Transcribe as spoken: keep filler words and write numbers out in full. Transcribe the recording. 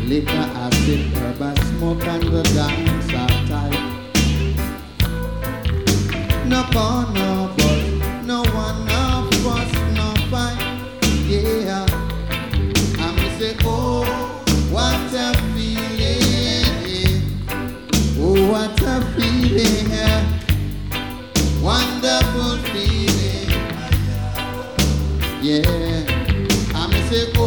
liquor, acid, herb, and smoke, and the dance are tight. No corner